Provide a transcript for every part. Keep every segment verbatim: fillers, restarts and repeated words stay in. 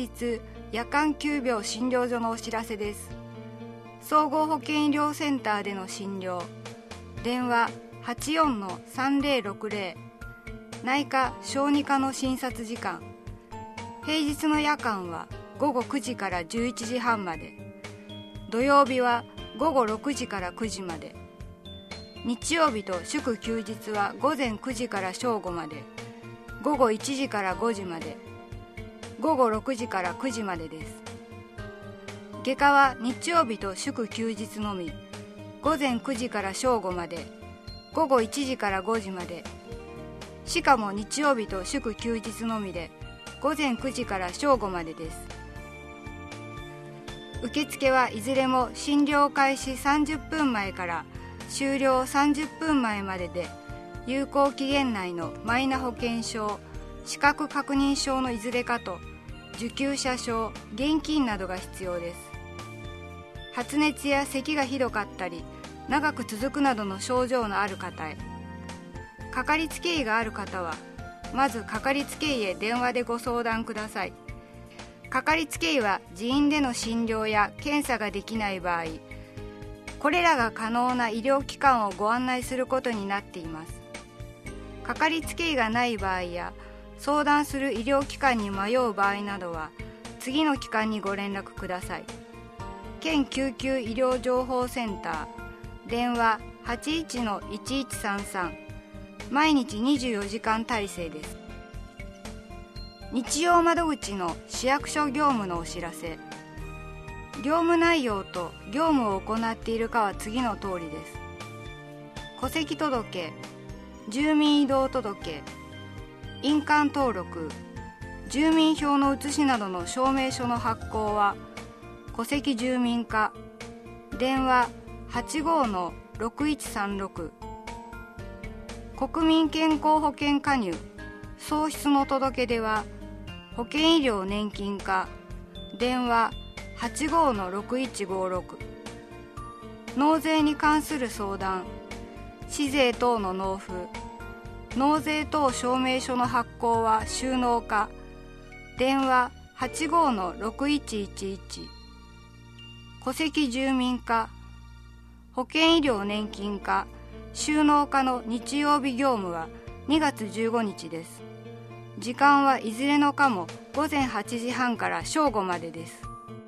日夜間急病診療所のお知らせです。総合保健医療センターでの診療、電話 はちよんのさんぜろろくぜろ、内科小児科の診察時間、平日の夜間はごごくじからじゅういちじはんまで、土曜日はごごろくじからくじまで、日曜日と祝休日はごぜんくじから正午まで、ごごいちじからごじまで、ごごろくじからくじまでです。外科は日曜日と祝休日のみ、ごぜんくじから正午まで、ごごいちじからごじまで、しかも日曜日と祝休日のみで、ごぜんくじから正午までです。受付はいずれも診療開始さんじゅっぷんまえから終了さんじゅっぷんまえまでで、有効期限内のマイナ保険証、資格確認書のいずれかと、受給者証、現金などが必要です。発熱や咳がひどかったり、長く続くなどの症状のある方へ、かかりつけ医がある方は、まずかかりつけ医へ電話でご相談ください。かかりつけ医は自院での診療や検査ができない場合、これらが可能な医療機関をご案内することになっています。かかりつけ医がない場合や、相談する医療機関に迷う場合などは、次の機関にご連絡ください。県救急医療情報センター、電話 はちいちのいちいちさんさん、毎日にじゅうよじかん体制です。日曜窓口の市役所業務のお知らせ。業務内容と業務を行っているかは次の通りです。戸籍届、住民移動届、印鑑登録、住民票の写しなどの証明書の発行は戸籍住民課、電話 はちごのろくいちさんろく、国民健康保険加入、喪失の届け出は保険医療年金課、電話 はちごのろくいちごろく、納税に関する相談、市税等の納付、納税等証明書の発行は収納課、電話 はちごのろくいちいちいち、戸籍住民課、保険医療年金課、収納課の日曜日業務はにがつじゅうごにちです。時間はいずれの課もごぜんはちじはんから正午までです。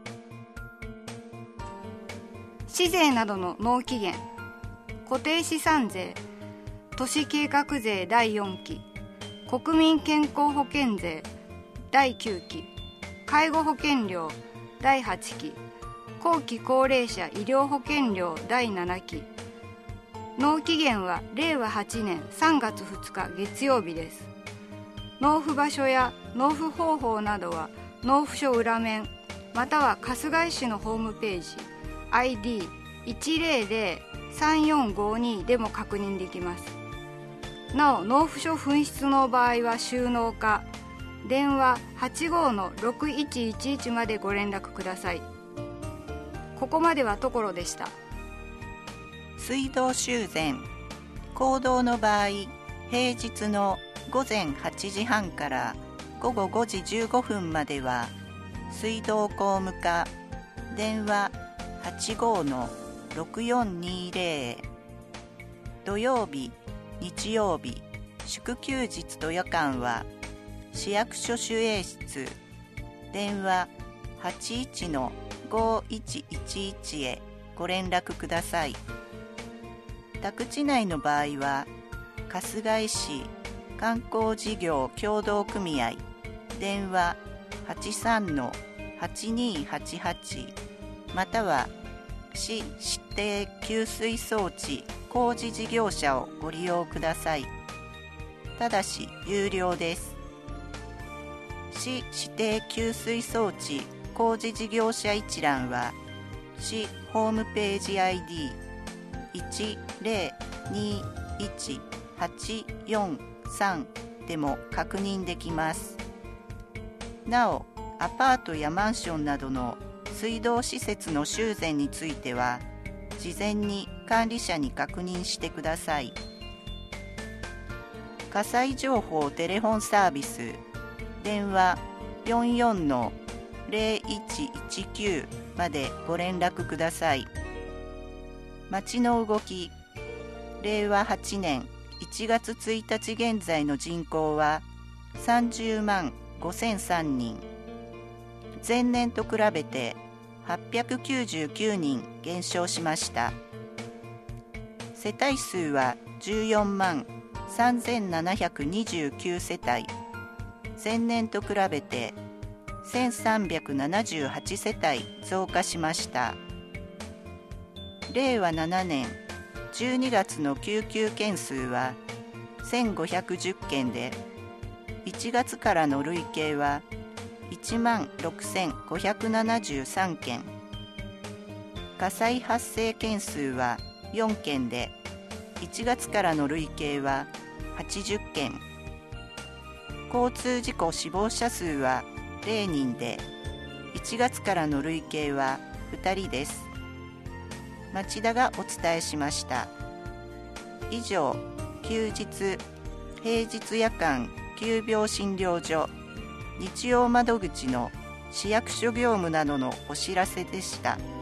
市税などの納期限、固定資産税、都市計画税だいよんき、国民健康保険税だいきゅうき、介護保険料だいはちき、後期高齢者医療保険料だいななき、納期限はれいわはちねんさんがつふつか月曜日です。納付場所や納付方法などは納付書裏面または春日井市のホームページ アイディーいちぜろぜろさんよんごに でも確認できます。なお納付書紛失の場合は収納課、電話 はちごのろくいちいちいち までご連絡ください。ここまではところでした。 水道修繕、公道の場合、平日のごぜんはちじはんからごごごじじゅうごふんまでは水道工務課、電話 はちごのろくよんにぜろ、土曜日、日曜日、祝休日と夜間は市役所守衛室、電話 はちいちのごいちいちいち へご連絡ください。宅地内の場合は春日井市観光事業協同組合、電話 はちさんのはちにはちはち または市指定給水装置工事事業者をご利用ください。ただし有料です。市指定給水装置工事事業者一覧は市ホームページ アイディーいちぜろにいちはちよんさん でも確認できます。なお、アパートやマンションなどの水道施設の修繕については事前に管理者に確認してください。火災情報テレフォンサービス、電話 よんよんのゼロいちいちきゅうまでご連絡ください。町の動き、れいわはちねんいちがつついたち現在の人口はさんじゅうまんごせんさんにん。前年と比べてはっぴゃくきゅうじゅうきゅうにん減少しました。世帯数はじゅうよんまんさんぜんななひゃくにじゅうきゅうせたい。前年と比べてせんさんびゃくななじゅうはちせたい増加しました。れいわななねんじゅうにがつの救急件数はせんごひゃくじゅっけんで、いちがつからの累計はいちまんろくせんごひゃくななじゅうさんけん。火災発生件数はよんけんで、いちがつからの累計ははちじゅっけん。交通事故死亡者数はれいにんで、いちがつからの累計はふたりです。町田がお伝えしました。以上、休日、平日夜間急病診療所、日曜窓口の市役所業務などのお知らせでした。